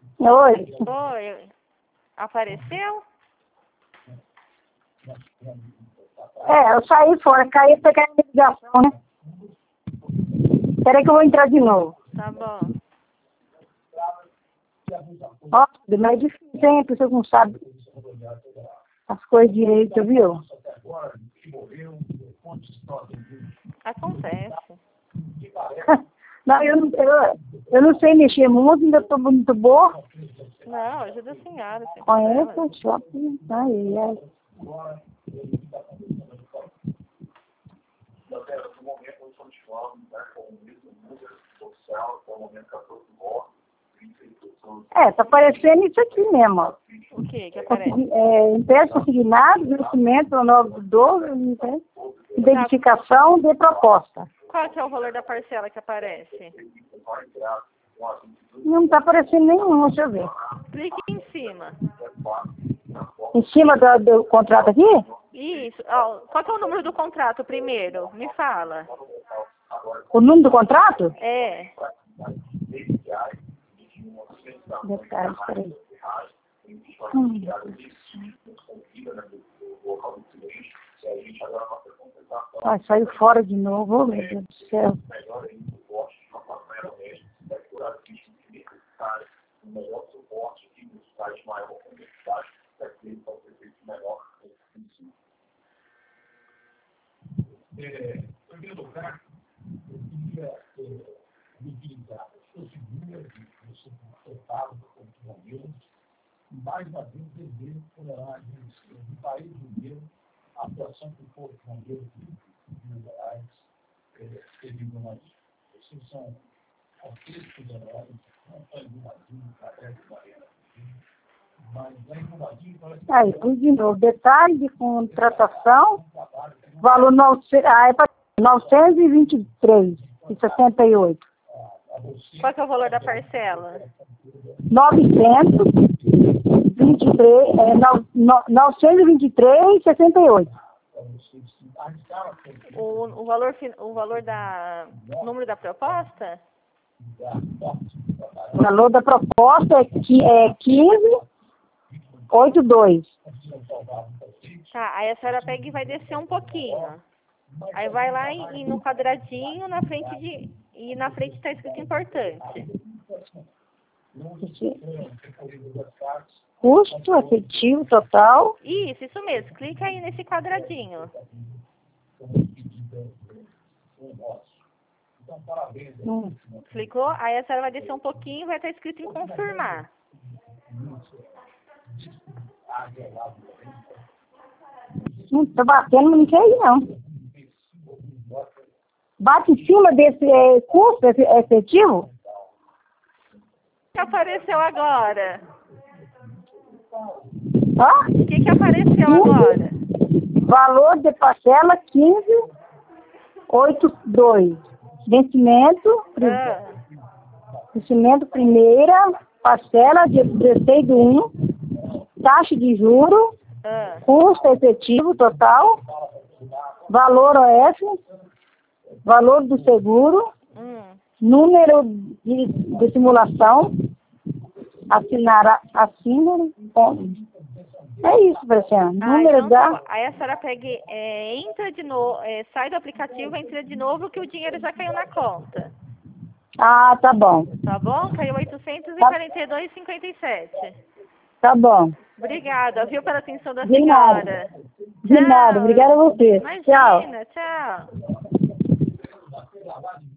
Oi. Oi. Apareceu? Eu saí fora, caí pra pegar a ligação, né? Peraí que eu vou entrar de novo. Tá bom. Ó, mas é difícil, hein? A pessoa não sabe as coisas direito, viu? Acontece. Não, eu não sei mexer muito, ainda tô muito boa. Não, ajuda a senhora. Sem Conheço problema. o shopping. Ai, ai. Tá aparecendo isso aqui mesmo, ó. O que aparece? Empréstimo consignado, vencimento ao novo do dobro, identificação de proposta. Qual que é o valor da parcela que aparece? Não está aparecendo nenhum, deixa eu ver. Clique em cima. Em cima do contrato aqui? Isso. Ó, qual que é o número do contrato primeiro? Me fala. O número do contrato? É. Detalhes, peraí. Saiu fora de novo, oh, meu Deus do céu. Em primeiro lugar, eu queria utilizar os seus números que você consultava com os meus, e mais uma vez dever tolerar do país inteiro a atuação que o povo brasileiro de reais seriam mais. Vocês são autênticos heróis, não só em Brumadinho, através de Mariana, mas lá em Brumadinho parece que... Aí, tudo de novo. Detalhe de contratação, valor 923,68. Qual que é o valor da parcela? 923,68. O valor da número da proposta? O valor da proposta é 15,82. Tá, aí a senhora pega e vai descer um pouquinho. Aí vai lá e no quadradinho, na frente está escrito importante. Custo efetivo total. Isso mesmo. Clica aí nesse quadradinho. Clicou? Aí a senhora vai descer um pouquinho e vai estar escrito em confirmar. Não tá batendo, não quer ir, não. Bate em cima desse custo efetivo? O que apareceu agora? Ó. O que apareceu agora? Valor de parcela 15,82. Vencimento. Vencimento primeira, parcela de 16/1. Taxa de juros. Custo efetivo total. Valor OF. Valor do seguro. Número de simulação. Assina. É isso, Preciano. Número então da... Aí a senhora pega, entra de novo, sai do aplicativo, entra de novo que o dinheiro já caiu na conta. Ah, tá bom. Tá bom? Caiu 842,57. Tá bom. Obrigada, viu, pela atenção da De senhora. nada. De nada. Obrigada a você. Imagina, tchau.